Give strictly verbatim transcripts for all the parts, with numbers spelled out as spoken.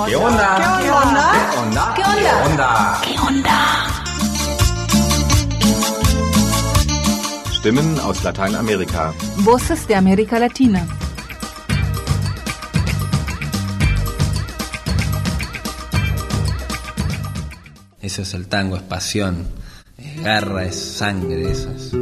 ¿Qué onda? ¿Qué onda? ¿Qué onda? ¿Qué onda? ¿Qué onda? Stimmen aus Lateinamerika. Voces de América Latina. Eso es el tango, es pasión, es garra, es sangre, eso es.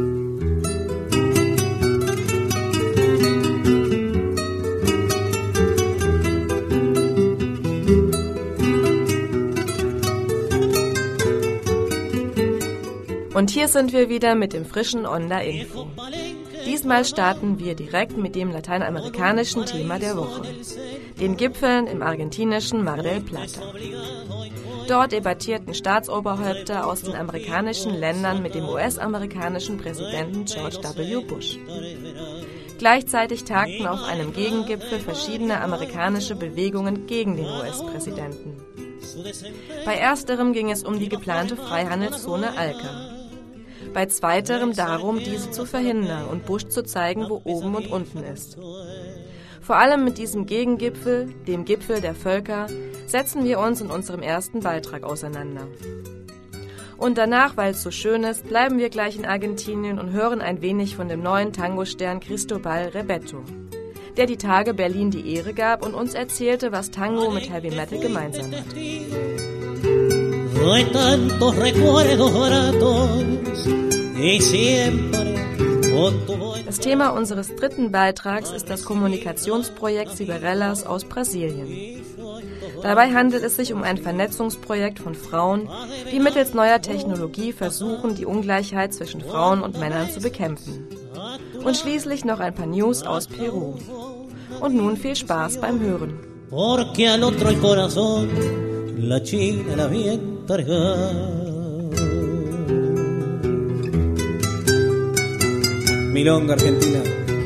Und hier sind wir wieder mit dem frischen Onda Info. Diesmal starten wir direkt mit dem lateinamerikanischen Thema der Woche, den Gipfeln im argentinischen Mar del Plata. Dort debattierten Staatsoberhäupter aus den amerikanischen Ländern mit dem U S-amerikanischen Präsidenten George W. Bush. Gleichzeitig tagten auf einem Gegengipfel verschiedene amerikanische Bewegungen gegen den U S-Präsidenten. Bei ersterem ging es um die geplante Freihandelszone ALCA. Bei zweiterem darum, diese zu verhindern und Bush zu zeigen, wo oben und unten ist. Vor allem mit diesem Gegengipfel, dem Gipfel der Völker, setzen wir uns in unserem ersten Beitrag auseinander. Und danach, weil es so schön ist, bleiben wir gleich in Argentinien und hören ein wenig von dem neuen Tango-Stern Cristobal Repetto, der die Tage Berlin die Ehre gab und uns erzählte, was Tango mit Heavy Metal gemeinsam hat. Das Thema unseres dritten Beitrags ist das Kommunikationsprojekt Ciberellas aus Brasilien. Dabei handelt es sich um ein Vernetzungsprojekt von Frauen, die mittels neuer Technologie versuchen, die Ungleichheit zwischen Frauen und Männern zu bekämpfen. Und schließlich noch ein paar News aus Peru. Und nun viel Spaß beim Hören. Milonga Argentina.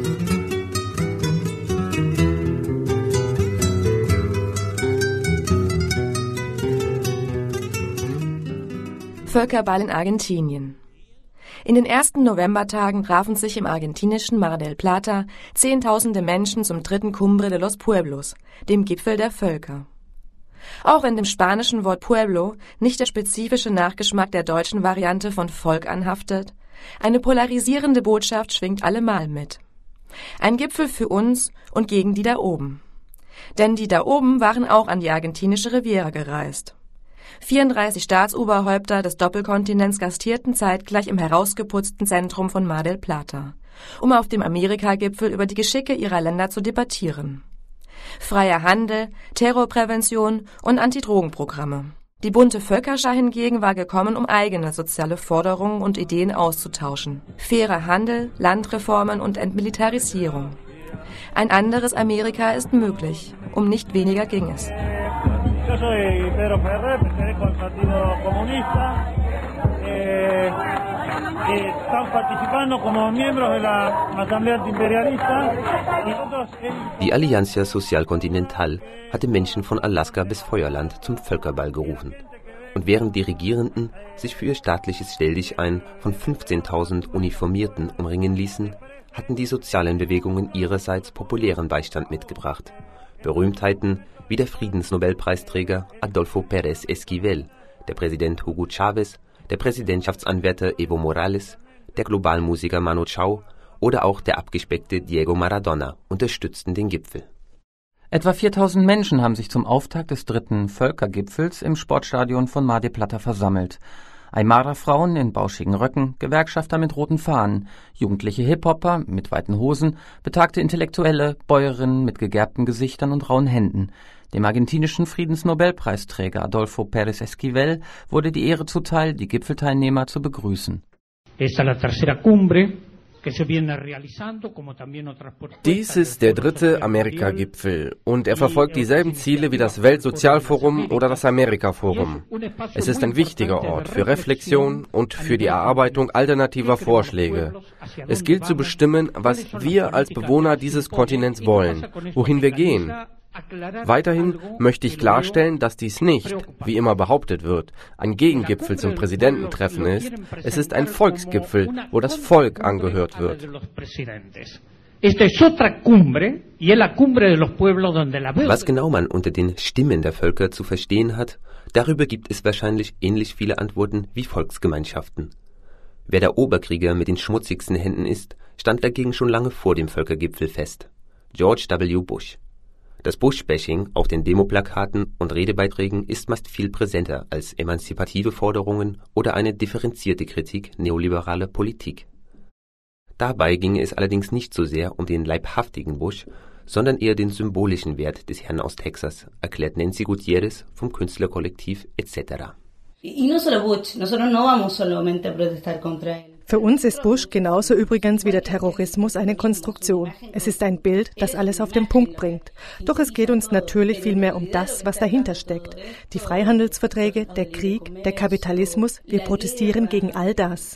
Völkerball in Argentinien. In den ersten Novembertagen trafen sich im argentinischen Mar del Plata Zehntausende Menschen zum dritten Cumbre de los Pueblos, dem Gipfel der Völker. Auch wenn dem spanischen Wort Pueblo nicht der spezifische Nachgeschmack der deutschen Variante von Volk anhaftet, eine polarisierende Botschaft schwingt allemal mit. Ein Gipfel für uns und gegen die da oben. Denn die da oben waren auch an die argentinische Riviera gereist. vierunddreißig Staatsoberhäupter des Doppelkontinents gastierten zeitgleich im herausgeputzten Zentrum von Mar del Plata, um auf dem Amerika-Gipfel über die Geschicke ihrer Länder zu debattieren. Freier Handel, Terrorprävention und Antidrogenprogramme. Die bunte Völkerschar hingegen war gekommen, um eigene soziale Forderungen und Ideen auszutauschen. Fairer Handel, Landreformen und Entmilitarisierung. Ein anderes Amerika ist möglich, um nicht weniger ging es. Yo soy Pedro Ferrer, pertenezco al Partido Comunista. Eh, eh, estamos participando como miembros de la Asamblea Antiimperialista. Die Alianza Social Continental hatte Menschen von Alaska bis Feuerland zum Völkerball gerufen. Und während die Regierenden sich für ihr staatliches Stelldichein von fünfzehntausend Uniformierten umringen ließen, hatten die sozialen Bewegungen ihrerseits populären Beistand mitgebracht. Berühmtheiten wie der Friedensnobelpreisträger Adolfo Pérez Esquivel, der Präsident Hugo Chavez, der Präsidentschaftsanwärter Evo Morales, der Globalmusiker Manu Chao oder auch der abgespeckte Diego Maradona unterstützten den Gipfel. Etwa viertausend Menschen haben sich zum Auftakt des dritten Völkergipfels im Sportstadion von Mar del Plata versammelt. Aymara-Frauen in bauschigen Röcken, Gewerkschafter mit roten Fahnen, jugendliche Hip-Hopper mit weiten Hosen, betagte Intellektuelle, Bäuerinnen mit gegerbten Gesichtern und rauen Händen. Dem argentinischen Friedensnobelpreisträger Adolfo Pérez Esquivel wurde die Ehre zuteil, die Gipfelteilnehmer zu begrüßen. Dies ist der dritte Amerika-Gipfel und er verfolgt dieselben Ziele wie das Weltsozialforum oder das Amerika-Forum. Es ist ein wichtiger Ort für Reflexion und für die Erarbeitung alternativer Vorschläge. Es gilt zu bestimmen, was wir als Bewohner dieses Kontinents wollen, wohin wir gehen. Weiterhin möchte ich klarstellen, dass dies nicht, wie immer behauptet wird, ein Gegengipfel zum Präsidententreffen ist. Es ist ein Volksgipfel, wo das Volk angehört wird. Was genau man unter den Stimmen der Völker zu verstehen hat, darüber gibt es wahrscheinlich ähnlich viele Antworten wie Volksgemeinschaften. Wer der Oberkrieger mit den schmutzigsten Händen ist, stand dagegen schon lange vor dem Völkergipfel fest: George W. Bush. Das Bush-Bashing auf den Demoplakaten und Redebeiträgen ist meist viel präsenter als emanzipative Forderungen oder eine differenzierte Kritik neoliberaler Politik. Dabei ginge es allerdings nicht so sehr um den leibhaftigen Bush, sondern eher den symbolischen Wert des Herrn aus Texas, erklärt Nancy Gutierrez vom Künstlerkollektiv et cetera. Für uns ist Bush genauso übrigens wie der Terrorismus eine Konstruktion. Es ist ein Bild, das alles auf den Punkt bringt. Doch es geht uns natürlich vielmehr um das, was dahinter steckt. Die Freihandelsverträge, der Krieg, der Kapitalismus. Wir protestieren gegen all das.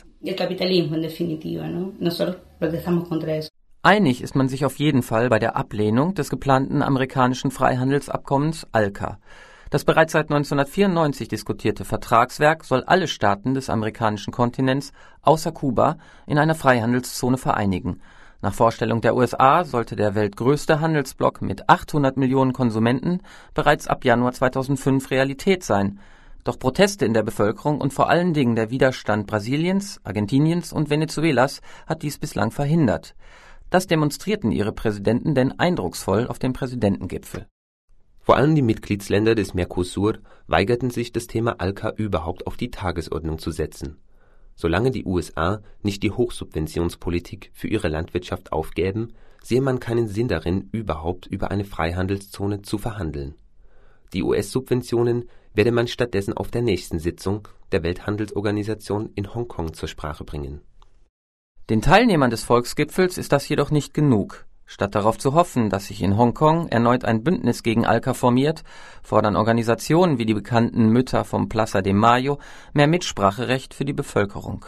Einig ist man sich auf jeden Fall bei der Ablehnung des geplanten amerikanischen Freihandelsabkommens ALCA. Das bereits seit neunzehnhundertvierundneunzig diskutierte Vertragswerk soll alle Staaten des amerikanischen Kontinents außer Kuba in einer Freihandelszone vereinigen. Nach Vorstellung der U S A sollte der weltgrößte Handelsblock mit achthundert Millionen Konsumenten bereits ab Januar zweitausendfünf Realität sein. Doch Proteste in der Bevölkerung und vor allen Dingen der Widerstand Brasiliens, Argentiniens und Venezuelas hat dies bislang verhindert. Das demonstrierten ihre Präsidenten denn eindrucksvoll auf dem Präsidentengipfel. Vor allem die Mitgliedsländer des Mercosur weigerten sich, das Thema ALCA überhaupt auf die Tagesordnung zu setzen. Solange die U S A nicht die Hochsubventionspolitik für ihre Landwirtschaft aufgäben, sehe man keinen Sinn darin, überhaupt über eine Freihandelszone zu verhandeln. Die U S-Subventionen werde man stattdessen auf der nächsten Sitzung der Welthandelsorganisation in Hongkong zur Sprache bringen. Den Teilnehmern des Volksgipfels ist das jedoch nicht genug. Statt darauf zu hoffen, dass sich in Hongkong erneut ein Bündnis gegen ALCA formiert, fordern Organisationen wie die bekannten Mütter vom Plaza de Mayo mehr Mitspracherecht für die Bevölkerung.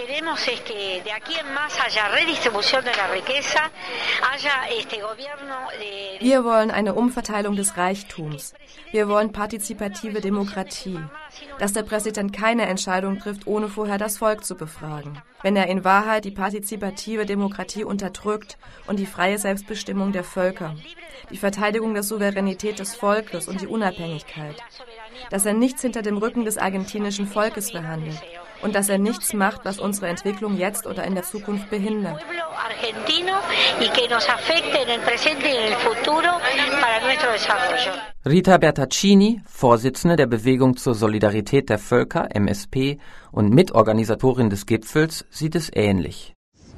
Wir wollen eine Umverteilung des Reichtums. Wir wollen partizipative Demokratie. Dass der Präsident keine Entscheidung trifft, ohne vorher das Volk zu befragen. Wenn er in Wahrheit die partizipative Demokratie unterdrückt und die freie Selbstbestimmung der Völker, die Verteidigung der Souveränität des Volkes und die Unabhängigkeit. Dass er nichts hinter dem Rücken des argentinischen Volkes verhandelt und dass er nichts macht, was unsere Entwicklung jetzt oder in der Zukunft behindert. Rita Bertaccini, Vorsitzende der Bewegung zur Solidarität der Völker, M S P, und Mitorganisatorin des Gipfels, sieht es ähnlich.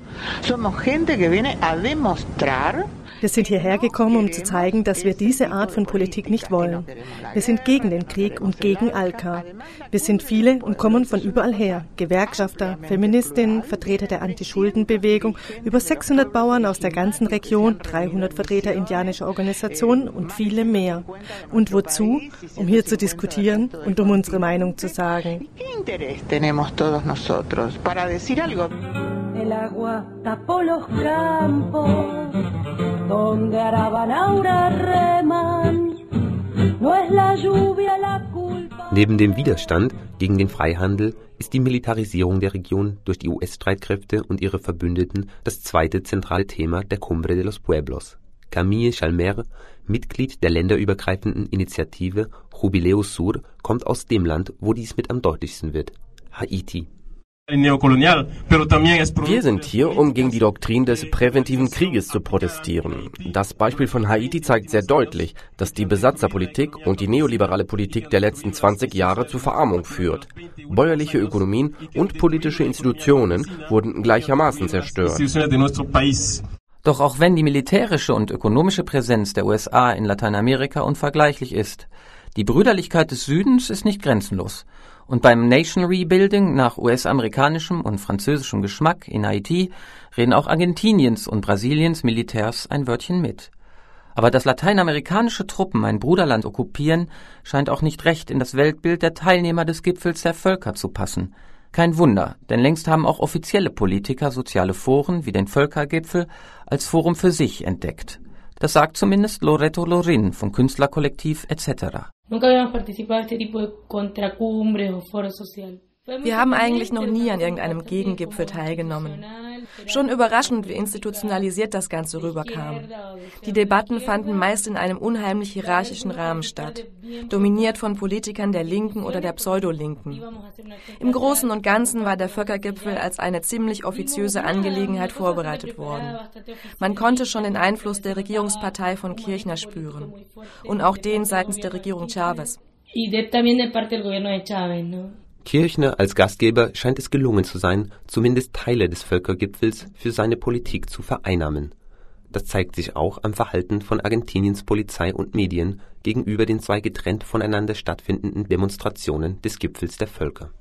Wir sind hierher gekommen, um zu zeigen, dass wir diese Art von Politik nicht wollen. Wir sind gegen den Krieg und gegen ALCA. Wir sind viele und kommen von überall her. Gewerkschafter, Feministinnen, Vertreter der Anti-Schulden-Bewegung, über sechshundert Bauern aus der ganzen Region, dreihundert Vertreter indianischer Organisationen und viele mehr. Und wozu? Um hier zu diskutieren und um unsere Meinung zu sagen. El agua tapó los campos donde Arabanaura reman. No es la lluvia la culpa. Neben dem Widerstand gegen den Freihandel ist die Militarisierung der Region durch die U S-Streitkräfte und ihre Verbündeten das zweite zentrale Thema der Cumbre de los Pueblos. Camille Chalmer, Mitglied der länderübergreifenden Initiative Jubileo Sur, kommt aus dem Land, wo dies mit am deutlichsten wird: Haiti. Wir sind hier, um gegen die Doktrin des präventiven Krieges zu protestieren. Das Beispiel von Haiti zeigt sehr deutlich, dass die Besatzerpolitik und die neoliberale Politik der letzten zwanzig Jahre zur Verarmung führt. Bäuerliche Ökonomien und politische Institutionen wurden gleichermaßen zerstört. Doch auch wenn die militärische und ökonomische Präsenz der U S A in Lateinamerika unvergleichlich ist, die Brüderlichkeit des Südens ist nicht grenzenlos. Und beim Nation Rebuilding nach U S-amerikanischem und französischem Geschmack in Haiti reden auch Argentiniens und Brasiliens Militärs ein Wörtchen mit. Aber dass lateinamerikanische Truppen ein Bruderland okkupieren, scheint auch nicht recht in das Weltbild der Teilnehmer des Gipfels der Völker zu passen. Kein Wunder, denn längst haben auch offizielle Politiker soziale Foren wie den Völkergipfel als Forum für sich entdeckt. Das sagt zumindest Loreto Lorin vom Künstlerkollektiv et cetera. Wir haben eigentlich noch nie an irgendeinem Gegengipfel teilgenommen. Schon überraschend, wie institutionalisiert das Ganze rüberkam. Die Debatten fanden meist in einem unheimlich hierarchischen Rahmen statt, dominiert von Politikern der Linken oder der Pseudolinken. Im Großen und Ganzen war der Völkergipfel als eine ziemlich offiziöse Angelegenheit vorbereitet worden. Man konnte schon den Einfluss der Regierungspartei von Kirchner spüren und auch den seitens der Regierung Chávez. Kirchner als Gastgeber scheint es gelungen zu sein, zumindest Teile des Völkergipfels für seine Politik zu vereinnahmen. Das zeigt sich auch am Verhalten von Argentiniens Polizei und Medien gegenüber den zwei getrennt voneinander stattfindenden Demonstrationen des Gipfels der Völker.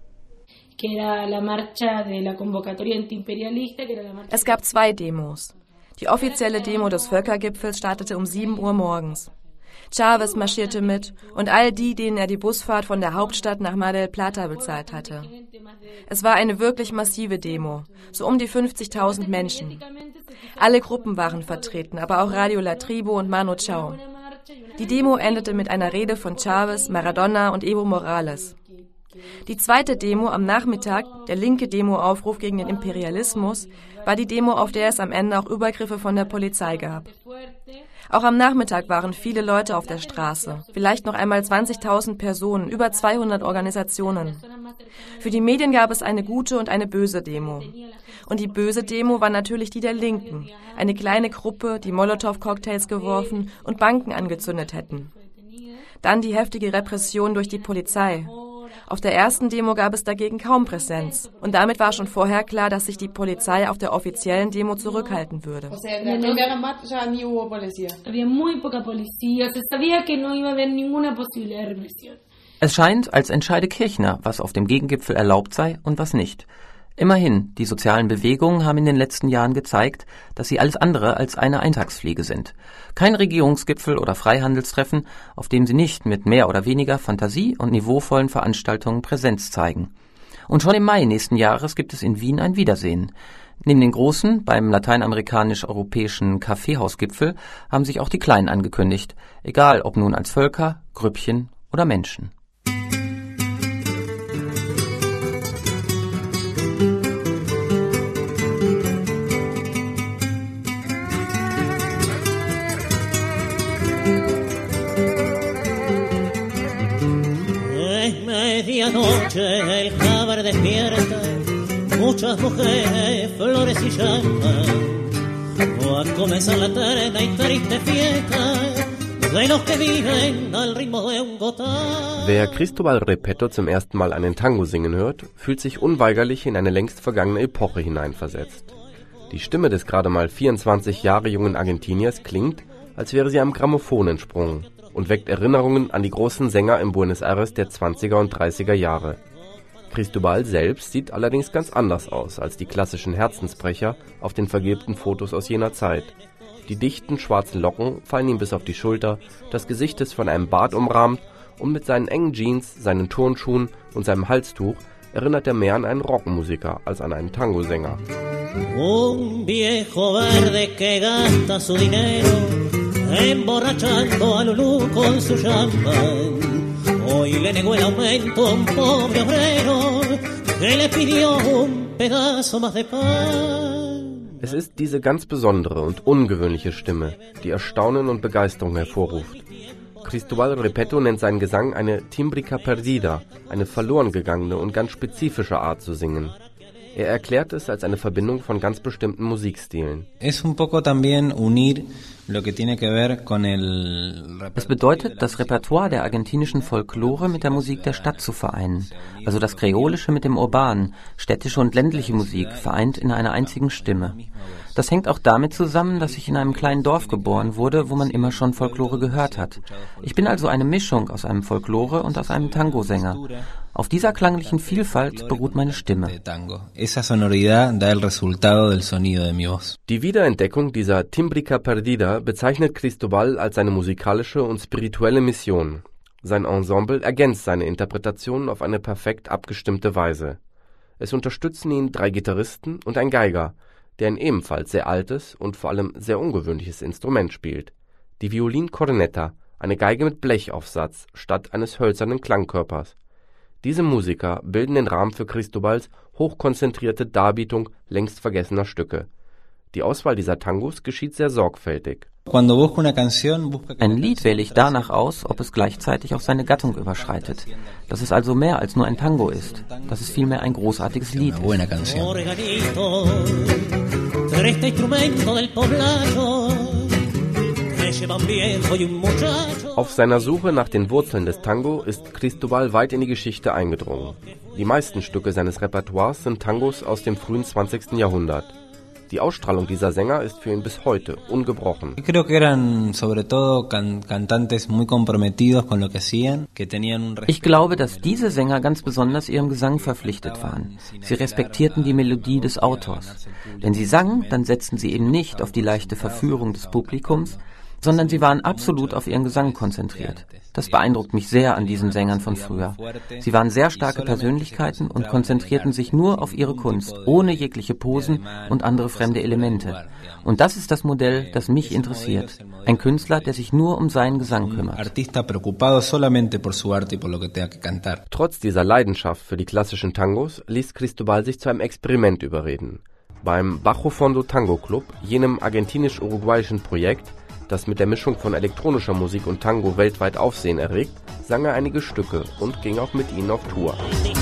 Es gab zwei Demos. Die offizielle Demo des Völkergipfels startete um sieben Uhr morgens. Chávez marschierte mit und all die, denen er die Busfahrt von der Hauptstadt nach Mar del Plata bezahlt hatte. Es war eine wirklich massive Demo, so um die fünfzigtausend Menschen. Alle Gruppen waren vertreten, aber auch Radio La Tribu und Manu Chao. Die Demo endete mit einer Rede von Chávez, Maradona und Evo Morales. Die zweite Demo am Nachmittag, der linke Demo-Aufruf gegen den Imperialismus, war die Demo, auf der es am Ende auch Übergriffe von der Polizei gab. Auch am Nachmittag waren viele Leute auf der Straße, vielleicht noch einmal zwanzigtausend Personen, über zweihundert Organisationen. Für die Medien gab es eine gute und eine böse Demo. Und die böse Demo war natürlich die der Linken, eine kleine Gruppe, die Molotow-Cocktails geworfen und Banken angezündet hätten. Dann die heftige Repression durch die Polizei. Auf der ersten Demo gab es dagegen kaum Präsenz. Und damit war schon vorher klar, dass sich die Polizei auf der offiziellen Demo zurückhalten würde. Es scheint, als entscheide Kirchner, was auf dem Gegengipfel erlaubt sei und was nicht. Immerhin, die sozialen Bewegungen haben in den letzten Jahren gezeigt, dass sie alles andere als eine Eintagsfliege sind. Kein Regierungsgipfel oder Freihandelstreffen, auf dem sie nicht mit mehr oder weniger Fantasie und niveauvollen Veranstaltungen Präsenz zeigen. Und schon im Mai nächsten Jahres gibt es in Wien ein Wiedersehen. Neben den großen, beim lateinamerikanisch-europäischen Kaffeehausgipfel, haben sich auch die kleinen angekündigt, egal ob nun als Völker, Grüppchen oder Menschen. Medianoche el Jabar despierta, muchas mujeres, flores y llantas. Va a comenzar la eterna y triste fiesta de los que viven al ritmo de un gotán. Wer Cristóbal Repetto zum ersten Mal einen Tango singen hört, fühlt sich unweigerlich in eine längst vergangene Epoche hineinversetzt. Die Stimme des gerade mal vierundzwanzig Jahre jungen Argentiniers klingt, als wäre sie am Grammophon entsprungen, und weckt Erinnerungen an die großen Sänger im Buenos Aires der zwanziger und dreißiger Jahre. Cristóbal selbst sieht allerdings ganz anders aus als die klassischen Herzensbrecher auf den vergilbten Fotos aus jener Zeit. Die dichten schwarzen Locken fallen ihm bis auf die Schulter, das Gesicht ist von einem Bart umrahmt und mit seinen engen Jeans, seinen Turnschuhen und seinem Halstuch erinnert er mehr an einen Rockmusiker als an einen Tangosänger. Un viejo verde que gasta su dinero emborrachando a Lulú con su champán. Hoy le negó el aumento a un pobre obrero que le pidió un pedazo más de pan. Es ist diese ganz besondere und ungewöhnliche Stimme, die Erstaunen und Begeisterung hervorruft. Cristóbal Repetto nennt seinen Gesang eine Timbrica perdida, eine verloren gegangene und ganz spezifische Art zu singen. Er erklärt es als eine Verbindung von ganz bestimmten Musikstilen. Es un poco también unir lo que tiene que ver con el Es bedeutet, das Repertoire der argentinischen Folklore mit der Musik der Stadt zu vereinen. Also das Kreolische mit dem Urbanen, städtische und ländliche Musik, vereint in einer einzigen Stimme. Das hängt auch damit zusammen, dass ich in einem kleinen Dorf geboren wurde, wo man immer schon Folklore gehört hat. Ich bin also eine Mischung aus einem Folklore und aus einem Tangosänger. Auf dieser klanglichen Vielfalt beruht meine Stimme. Die Wiederentdeckung dieser Timbrica perdida bezeichnet Cristóbal als seine musikalische und spirituelle Mission. Sein Ensemble ergänzt seine Interpretationen auf eine perfekt abgestimmte Weise. Es unterstützen ihn drei Gitarristen und ein Geiger, der ein ebenfalls sehr altes und vor allem sehr ungewöhnliches Instrument spielt. Die Violin Cornetta, eine Geige mit Blechaufsatz statt eines hölzernen Klangkörpers. Diese Musiker bilden den Rahmen für Cristóbals hochkonzentrierte Darbietung längst vergessener Stücke. Die Auswahl dieser Tangos geschieht sehr sorgfältig. Ein Lied wähle ich danach aus, ob es gleichzeitig auch seine Gattung überschreitet. Dass es also mehr als nur ein Tango ist. Dass es vielmehr ein großartiges Lied ist. Auf seiner Suche nach den Wurzeln des Tango ist Cristóbal weit in die Geschichte eingedrungen. Die meisten Stücke seines Repertoires sind Tangos aus dem frühen zwanzigsten Jahrhundert. Die Ausstrahlung dieser Sänger ist für ihn bis heute ungebrochen. Ich glaube, dass diese Sänger ganz besonders ihrem Gesang verpflichtet waren. Sie respektierten die Melodie des Autors. Wenn sie sangen, dann setzten sie eben nicht auf die leichte Verführung des Publikums, sondern sie waren absolut auf ihren Gesang konzentriert. Das beeindruckt mich sehr an diesen Sängern von früher. Sie waren sehr starke Persönlichkeiten und konzentrierten sich nur auf ihre Kunst, ohne jegliche Posen und andere fremde Elemente. Und das ist das Modell, das mich interessiert. Ein Künstler, der sich nur um seinen Gesang kümmert. Trotz dieser Leidenschaft für die klassischen Tangos ließ Cristóbal sich zu einem Experiment überreden. Beim Bajo Fondo Tango Club, jenem argentinisch-uruguayischen Projekt, das mit der Mischung von elektronischer Musik und Tango weltweit Aufsehen erregt, sang er einige Stücke und ging auch mit ihnen auf Tour.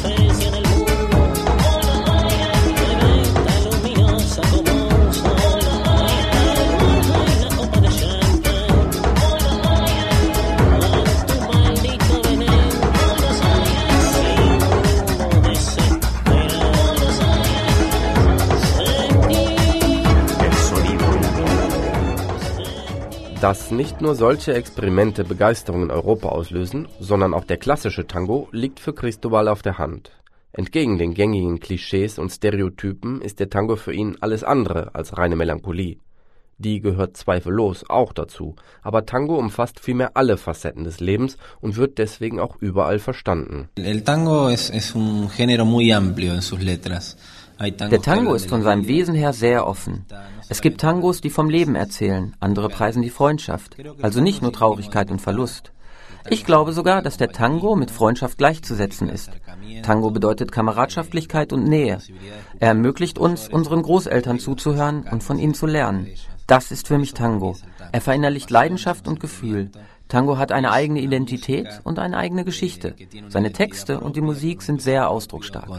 Dass nicht nur solche Experimente Begeisterung in Europa auslösen, sondern auch der klassische Tango liegt für Cristóbal auf der Hand. Entgegen den gängigen Klischees und Stereotypen ist der Tango für ihn alles andere als reine Melancholie. Die gehört zweifellos auch dazu, aber Tango umfasst vielmehr alle Facetten des Lebens und wird deswegen auch überall verstanden. El tango es, es un género muy amplio en sus letras. Der Tango ist von seinem Wesen her sehr offen. Es gibt Tangos, die vom Leben erzählen, andere preisen die Freundschaft, also nicht nur Traurigkeit und Verlust. Ich glaube sogar, dass der Tango mit Freundschaft gleichzusetzen ist. Tango bedeutet Kameradschaftlichkeit und Nähe. Er ermöglicht uns, unseren Großeltern zuzuhören und von ihnen zu lernen. Das ist für mich Tango. Er verinnerlicht Leidenschaft und Gefühl. Tango hat eine eigene Identität und eine eigene Geschichte. Seine Texte und die Musik sind sehr ausdrucksstark.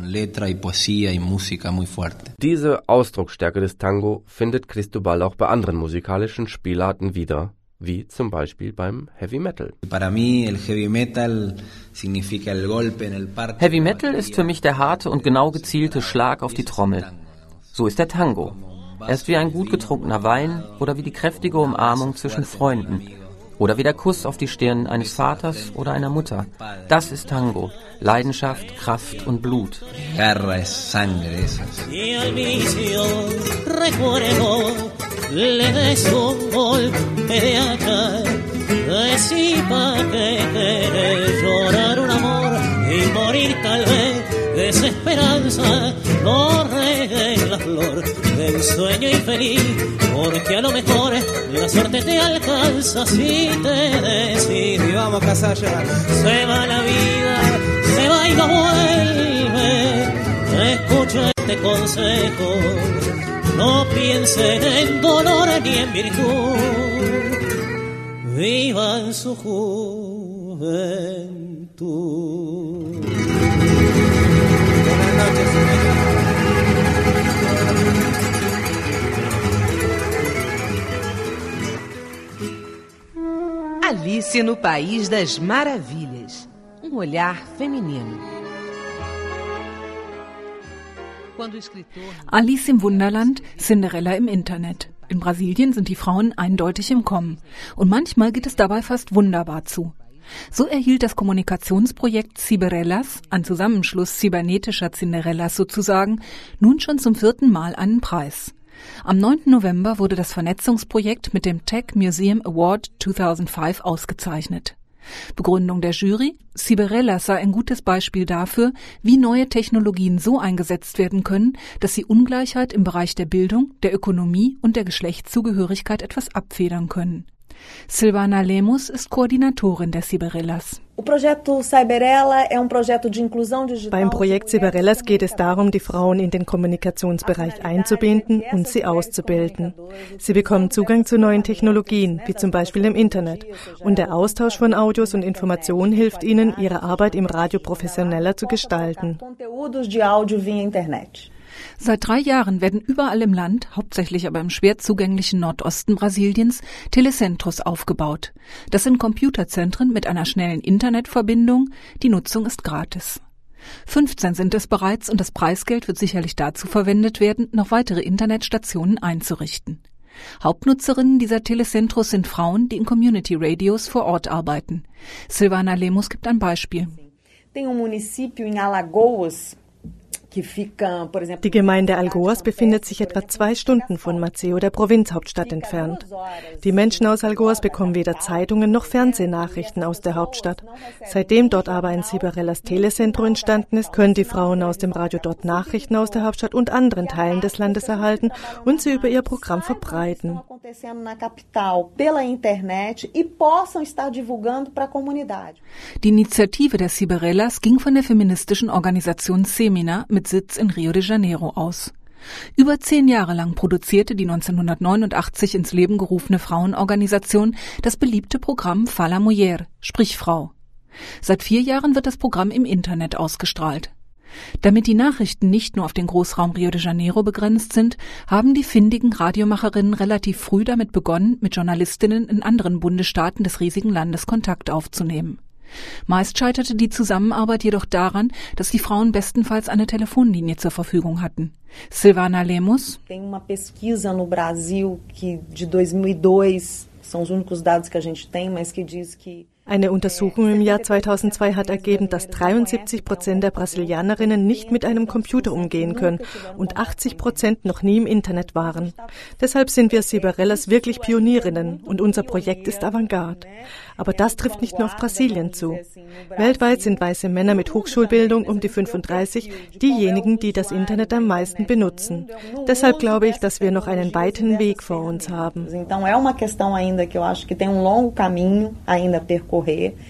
Diese Ausdrucksstärke des Tango findet Cristóbal auch bei anderen musikalischen Spielarten wieder, wie zum Beispiel beim Heavy Metal. Heavy Metal ist für mich der harte und genau gezielte Schlag auf die Trommel. So ist der Tango. Er ist wie ein gut getrunkener Wein oder wie die kräftige Umarmung zwischen Freunden. Oder wie der Kuss auf die Stirn eines Vaters oder einer Mutter. Das ist Tango. Leidenschaft, Kraft und Blut. Garra es sangre esas. Y al vicio recuerdo le des un golpe de hacha. Decí pa' que querés llorar un amor y morir tal vez desesperanza. No regues la flor del sueño infeliz, porque a lo mejor la suerte te alcanza si te decides. Vamos a casa ya. Se va la vida, se va y no vuelve. Escucha este consejo, no piensen en dolor ni en virtud. Vivan su juventud. Buenas noches, Alice no País das Maravilhas. Um olhar feminino. Alice im Wunderland, Cinderella im Internet. In Brasilien sind die Frauen eindeutig im Kommen. Und manchmal geht es dabei fast wunderbar zu. So erhielt das Kommunikationsprojekt Ciberellas, ein Zusammenschluss cybernetischer Cinderellas sozusagen, nun schon zum vierten Mal einen Preis. Am neunten November wurde das Vernetzungsprojekt mit dem Tech Museum Award zweitausendfünf ausgezeichnet. Begründung der Jury: Ciberellas sei ein gutes Beispiel dafür, wie neue Technologien so eingesetzt werden können, dass sie Ungleichheit im Bereich der Bildung, der Ökonomie und der Geschlechtszugehörigkeit etwas abfedern können. Silvana Lemos ist Koordinatorin der Ciberellas. Beim Projekt Ciberellas geht es darum, die Frauen in den Kommunikationsbereich einzubinden und sie auszubilden. Sie bekommen Zugang zu neuen Technologien, wie zum Beispiel dem Internet. Und der Austausch von Audios und Informationen hilft ihnen, ihre Arbeit im Radio professioneller zu gestalten. Seit drei Jahren werden überall im Land, hauptsächlich aber im schwer zugänglichen Nordosten Brasiliens, Telecentros aufgebaut. Das sind Computerzentren mit einer schnellen Internetverbindung. Die Nutzung ist gratis. fünfzehn sind es bereits und das Preisgeld wird sicherlich dazu verwendet werden, noch weitere Internetstationen einzurichten. Hauptnutzerinnen dieser Telecentros sind Frauen, die in Community Radios vor Ort arbeiten. Silvana Lemos gibt ein Beispiel. Die Gemeinde Alagoas befindet sich etwa zwei Stunden von Maceo, der Provinzhauptstadt, entfernt. Die Menschen aus Alagoas bekommen weder Zeitungen noch Fernsehnachrichten aus der Hauptstadt. Seitdem dort aber ein Ciberellas Telecentro entstanden ist, können die Frauen aus dem Radio dort Nachrichten aus der Hauptstadt und anderen Teilen des Landes erhalten und sie über ihr Programm verbreiten. Die Initiative der Ciberellas ging von der feministischen Organisation Semina mit Sitz in Rio de Janeiro aus. Über zehn Jahre lang produzierte die neunzehnhundertneunundachtzig ins Leben gerufene Frauenorganisation das beliebte Programm Fala Mulher, sprich Frau. Seit vier Jahren wird das Programm im Internet ausgestrahlt. Damit die Nachrichten nicht nur auf den Großraum Rio de Janeiro begrenzt sind, haben die findigen Radiomacherinnen relativ früh damit begonnen, mit Journalistinnen in anderen Bundesstaaten des riesigen Landes Kontakt aufzunehmen. Meist scheiterte die Zusammenarbeit jedoch daran, dass die Frauen bestenfalls eine Telefonlinie zur Verfügung hatten. Silvana Lemos. Tem uma pesquisa no Brasil que de dois mil e dois são os únicos dados que a gente tem, mas que diz que Eine Untersuchung im Jahr zweitausendzwei hat ergeben, dass dreiundsiebzig Prozent der Brasilianerinnen nicht mit einem Computer umgehen können und achtzig Prozent noch nie im Internet waren. Deshalb sind wir Ciberellas wirklich Pionierinnen und unser Projekt ist Avantgarde. Aber das trifft nicht nur auf Brasilien zu. Weltweit sind weiße Männer mit Hochschulbildung um die fünfunddreißig diejenigen, die das Internet am meisten benutzen. Deshalb glaube ich, dass wir noch einen weiten Weg vor uns haben. Então é uma questão ainda que eu acho que tem um longo caminho ainda a percorrer.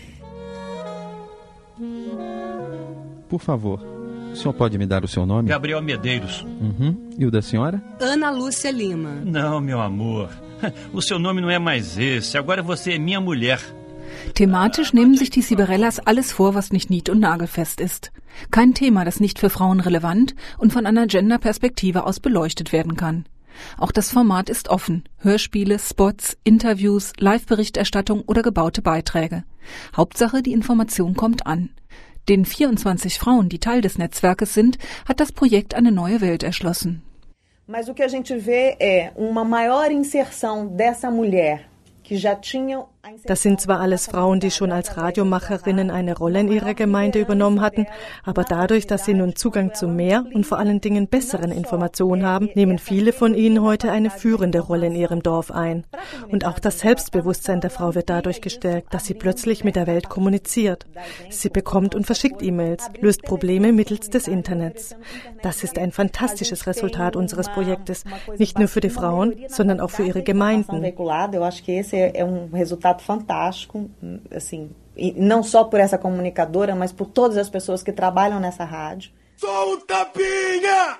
Por favor, o senhor pode me dar o seu nome? Gabriel Medeiros. Uhum. E o da senhora? Ana Lúcia Lima. Não, meu amor. O seu nome não é mais esse. Agora você é minha mulher. Thematisch nehmen sich die Ciberellas alles vor, was nicht nied- und nagelfest ist. Kein Thema, das nicht für Frauen relevant und von einer Gender-Perspektive aus beleuchtet werden kann. Auch das Format ist offen. Hörspiele, Spots, Interviews, Live-Berichterstattung oder gebaute Beiträge. Hauptsache, die Information kommt an. Den vierundzwanzig Frauen, die Teil des Netzwerkes sind, hat das Projekt eine neue Welt erschlossen. Mas o que a gente vê é uma maior inserção dessa mulher que já tinha. Das sind zwar alles Frauen, die schon als Radiomacherinnen eine Rolle in ihrer Gemeinde übernommen hatten, aber dadurch, dass sie nun Zugang zu mehr und vor allen Dingen besseren Informationen haben, nehmen viele von ihnen heute eine führende Rolle in ihrem Dorf ein. Und auch das Selbstbewusstsein der Frau wird dadurch gestärkt, dass sie plötzlich mit der Welt kommuniziert. Sie bekommt und verschickt E-Mails, löst Probleme mittels des Internets. Das ist ein fantastisches Resultat unseres Projektes, nicht nur für die Frauen, sondern auch für ihre Gemeinden. Fantástico, assim, e não só por essa comunicadora, mas por todas as pessoas que trabalham nessa rádio. Sou um tapinha!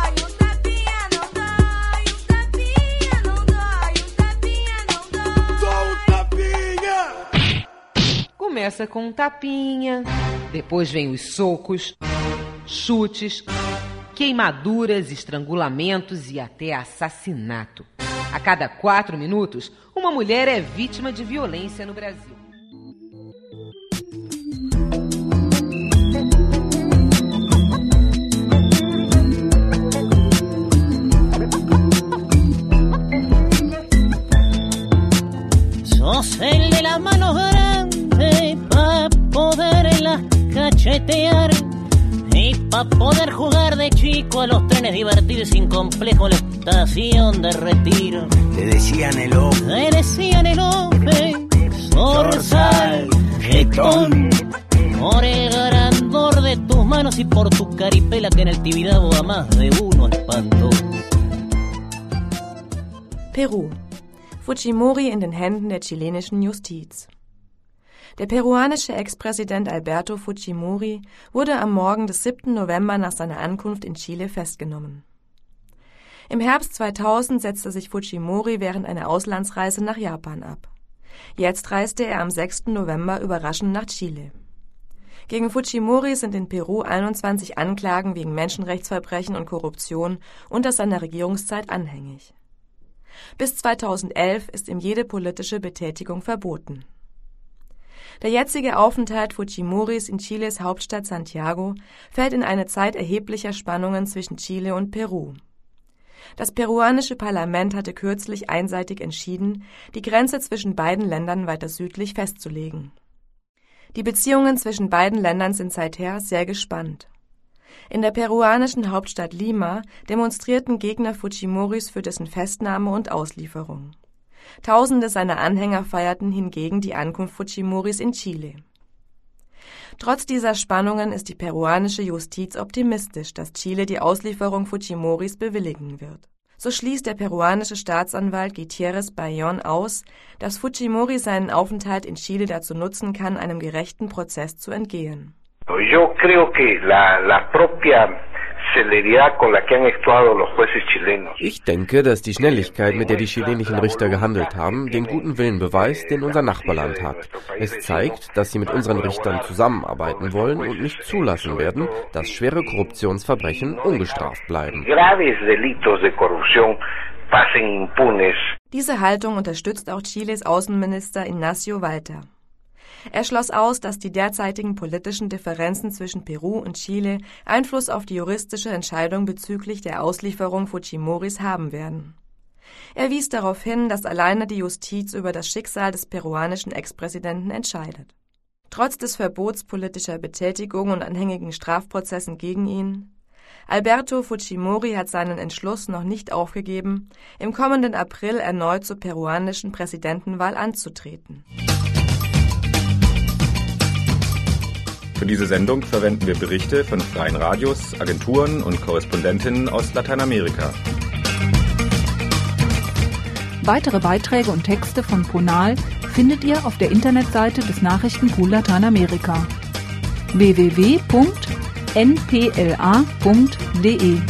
Começa com um tapinha, depois vem os socos, chutes, queimaduras, estrangulamentos e até assassinato. A cada quatro minutos, uma mulher é vítima de violência no Brasil. Sos el de las manos grandes pa' poderlas cachetear y pa' poder jugar de chico a los trenes, divertir sin complejo la estación de retiro. Te decían el ojo, te decían el ojo, zorzal, jetón, por el grandor de tus manos y por tu caripela que en el Tibidabo a más de uno espantó. Peru. Fujimori in den Händen der chilenischen Justiz. Der peruanische Ex-Präsident Alberto Fujimori wurde am Morgen des siebten November nach seiner Ankunft in Chile festgenommen. Im Herbst zweitausend setzte sich Fujimori während einer Auslandsreise nach Japan ab. Jetzt reiste er am sechsten November überraschend nach Chile. Gegen Fujimori sind in Peru einundzwanzig Anklagen wegen Menschenrechtsverbrechen und Korruption unter seiner Regierungszeit anhängig. Bis zweitausendelf ist ihm jede politische Betätigung verboten. Der jetzige Aufenthalt Fujimoris in Chiles Hauptstadt Santiago fällt in eine Zeit erheblicher Spannungen zwischen Chile und Peru. Das peruanische Parlament hatte kürzlich einseitig entschieden, die Grenze zwischen beiden Ländern weiter südlich festzulegen. Die Beziehungen zwischen beiden Ländern sind seither sehr gespannt. In der peruanischen Hauptstadt Lima demonstrierten Gegner Fujimoris für dessen Festnahme und Auslieferung. Tausende seiner Anhänger feierten hingegen die Ankunft Fujimoris in Chile. Trotz dieser Spannungen ist die peruanische Justiz optimistisch, dass Chile die Auslieferung Fujimoris bewilligen wird. So schließt der peruanische Staatsanwalt Gutierrez Bayón aus, dass Fujimori seinen Aufenthalt in Chile dazu nutzen kann, einem gerechten Prozess zu entgehen. Yo creo que la, la propia celeridad con la que han actuado los jueces chilenos. Ich denke, dass die Schnelligkeit, mit der die chilenischen Richter gehandelt haben, den guten Willen beweist, den unser Nachbarland hat. Es zeigt, dass sie mit unseren Richtern zusammenarbeiten wollen und nicht zulassen werden, dass schwere Korruptionsverbrechen ungestraft bleiben. Diese Haltung unterstützt auch Chiles Außenminister Ignacio Walter. Er schloss aus, dass die derzeitigen politischen Differenzen zwischen Peru und Chile Einfluss auf die juristische Entscheidung bezüglich der Auslieferung Fujimoris haben werden. Er wies darauf hin, dass alleine die Justiz über das Schicksal des peruanischen Ex-Präsidenten entscheidet. Trotz des Verbots politischer Betätigung und anhängigen Strafprozessen gegen ihn, Alberto Fujimori hat seinen Entschluss noch nicht aufgegeben, im kommenden April erneut zur peruanischen Präsidentenwahl anzutreten. Für diese Sendung verwenden wir Berichte von freien Radios, Agenturen und Korrespondentinnen aus Lateinamerika. Weitere Beiträge und Texte von Ponal findet ihr auf der Internetseite des Nachrichtenpool Lateinamerika w w w punkt n p l a punkt d e.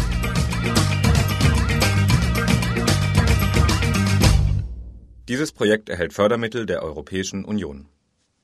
Dieses Projekt erhält Fördermittel der Europäischen Union.